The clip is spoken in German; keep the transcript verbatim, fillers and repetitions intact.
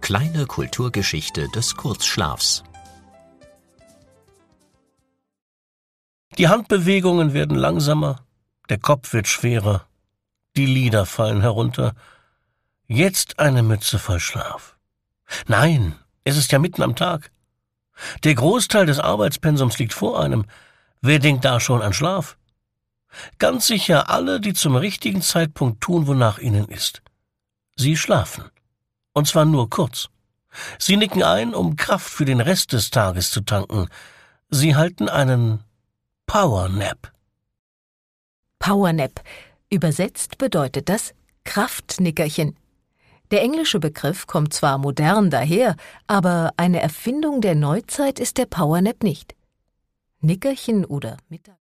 Kleine Kulturgeschichte des Kurzschlafs. Die Handbewegungen werden langsamer, der Kopf wird schwerer, die Lider fallen herunter. Jetzt eine Mütze voll Schlaf. Nein, es ist ja mitten am Tag. Der Großteil des Arbeitspensums liegt vor einem. Wer denkt da schon an Schlaf? Ganz sicher alle, die zum richtigen Zeitpunkt tun, wonach ihnen ist. Sie schlafen. Und zwar nur kurz. Sie nicken ein, um Kraft für den Rest des Tages zu tanken. Sie halten einen Powernap. Powernap. Übersetzt bedeutet das Kraftnickerchen. Der englische Begriff kommt zwar modern daher, aber eine Erfindung der Neuzeit ist der Powernap nicht. Nickerchen oder Mittag